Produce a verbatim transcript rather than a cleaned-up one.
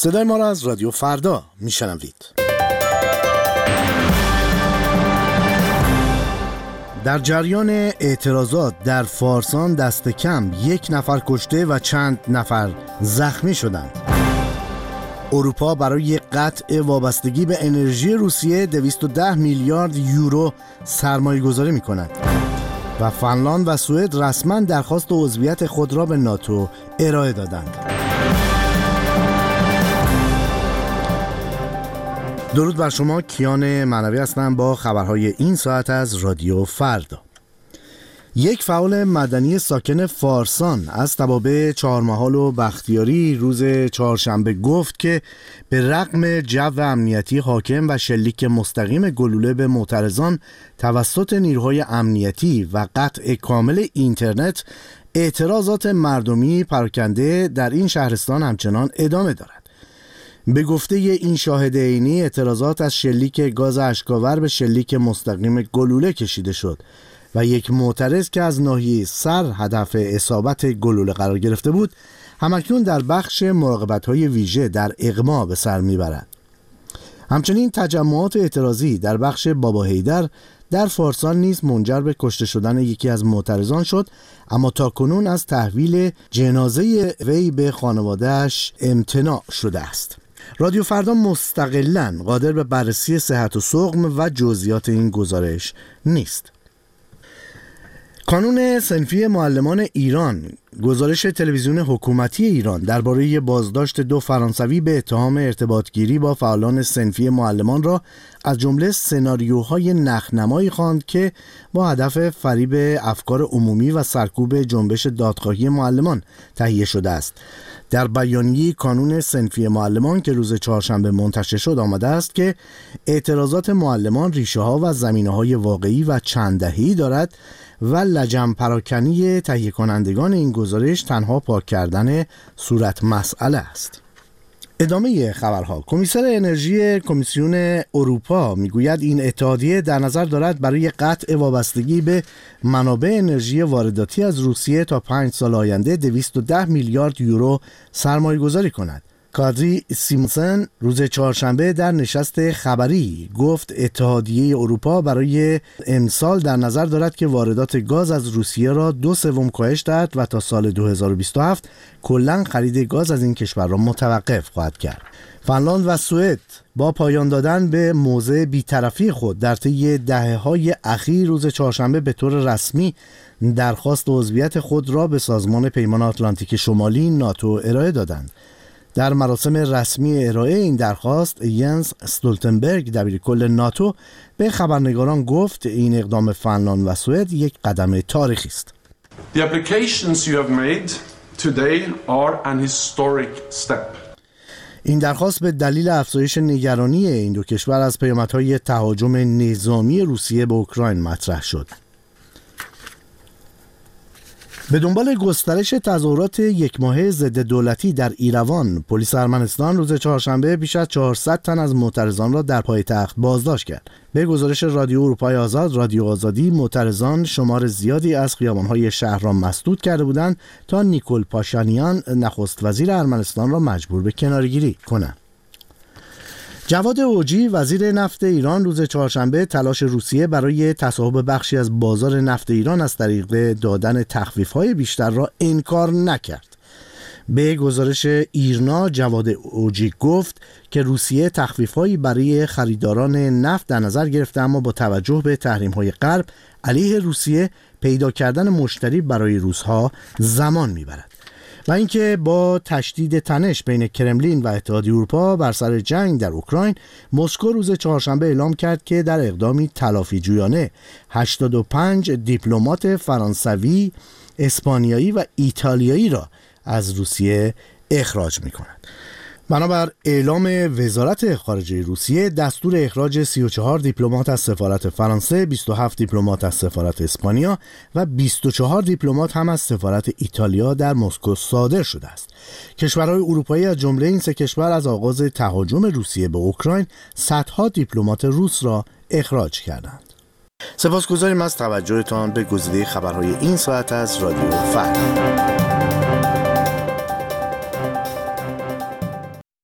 صدای ما را از رادیو فردا میشنوید. در جریان اعتراضات در فارسان دست کم یک نفر کشته و چند نفر زخمی شدند. اروپا برای قطع وابستگی به انرژی روسیه دویست و ده میلیارد یورو سرمایه گذاری می کند و فنلاند و سوئد رسما درخواست عضویت خود را به ناتو ارائه دادند. درود بر شما، کیان معنوی هستم با خبرهای این ساعت از رادیو فردا. یک فعال مدنی ساکن فارسان از توابع چهارمحال و بختیاری روز چهارشنبه گفت که به رغم جو امنیتی حاکم و شلیک مستقیم گلوله به معترضان توسط نیروهای امنیتی و قطع کامل اینترنت، اعتراضات مردمی پراکنده در این شهرستان همچنان ادامه دارد. به گفته این شاهد عینی، اعتراضات از شلیک گاز اشک‌آور به شلیک مستقیم گلوله کشیده شد و یک معترض که از ناحیه سر هدف اصابت گلوله قرار گرفته بود، همکنون در بخش مراقبت‌های ویژه در اغما به سر میبرد. همچنین تجمعات اعتراضی در بخش بابا حیدر در فارسان نیز منجر به کشته شدن یکی از معترضان شد، اما تاکنون از تحویل جنازه وی به خانواده‌اش امتناع شده است. رادیو فردا مستقلاً قادر به بررسی صحت و سقم و جزئیات این گزارش نیست. کانون صنفی معلمان ایران گزارش تلویزیون حکومتی ایران درباره بازداشت دو فرانسوی به اتهام ارتباطگیری با فعالان صنفی معلمان را از جمله سناریوهای نخنمایی خواند که با هدف فریب افکار عمومی و سرکوب جنبش دادخواهی معلمان تهیه شده است. در بیانیه کانون صنفی معلمان که روز چهارشنبه منتشر شد آمده است که اعتراضات معلمان ریشه‌ها و زمینه‌های واقعی و چند دهه‌ای دارد و لجن پراکنی تهیه کنندگان این گزارش تنها پاک کردن صورت مسئله است. ادامه خبرها. کمیسر انرژی کمیسیون اروپا میگوید این اتحادیه در نظر دارد برای قطع وابستگی به منابع انرژی وارداتی از روسیه تا پنج سال آینده دویست و ده میلیارد یورو سرمایه گذاری کند. کادری سیمونسن روز چهارشنبه در نشست خبری گفت اتحادیه اروپا برای امسال در نظر دارد که واردات گاز از روسیه را دو سوم کاهش دهد و تا سال دو هزار و بیست و هفت کلاً خرید گاز از این کشور را متوقف خواهد کرد. فنلاند و سوئد با پایان دادن به موضع بی‌طرفی خود در طی دهه‌های اخیر روز چهارشنبه به طور رسمی درخواست عضویت خود را به سازمان پیمان آتلانتیک شمالی ناتو ارائه دادند. در مراسم رسمی ارائه این درخواست، ینس استولتنبرگ دبیرکل ناتو به خبرنگاران گفت این اقدام فنلاند و سوئد یک قدم تاریخی است. The applications you have made today are an historic step. این درخواست به دلیل افزایش نگرانی این دو کشور از پیامدهای تهاجم نظامی روسیه به اوکراین مطرح شد. به دنبال گسترش تظاهرات یک ماهه ضد دولتی در ایروان، پلیس ارمنستان روز چهارشنبه بیش از چهارصد تن از معترضان را در پایتخت بازداشت کرد. به گزارش رادیو اروپای آزاد، رادیو آزادی، معترضان شمار زیادی از خیابان‌های شهر را مسدود کرده بودند تا نیکول پاشانیان نخست وزیر ارمنستان را مجبور به کناره‌گیری کنند. جواد اوجی وزیر نفت ایران روز چهارشنبه تلاش روسیه برای تصاحب بخشی از بازار نفت ایران از طریق دادن تخفیف‌های بیشتر را انکار نکرد. به گزارش ایرنا، جواد اوجی گفت که روسیه تخفیف‌هایی برای خریداران نفت در نظر گرفته، اما با توجه به تحریم‌های غرب علیه روسیه پیدا کردن مشتری برای روس‌ها زمان می‌برد. و اینکه با تشدید تنش بین کرملین و اتحادیه اروپا بر سر جنگ در اوکراین، مسکو روز چهارشنبه اعلام کرد که در اقدامی تلافی جویانه هشتاد و پنج دیپلمات فرانسوی، اسپانیایی و ایتالیایی را از روسیه اخراج می‌کند. بنابر اعلام وزارت خارجه روسیه، دستور اخراج سی و چهار دیپلمات از سفارت فرانسه، بیست و هفت دیپلمات از سفارت اسپانیا و بیست و چهار دیپلمات هم از سفارت ایتالیا در مسکو صادر شده است. کشورهای اروپایی از جمله این سه کشور از آغاز تهاجم روسیه به اوکراین صدها دیپلمات روس را اخراج کردند. سپاسگزاریم از توجهتان به گزیده خبرهای این ساعت از رادیو فردا.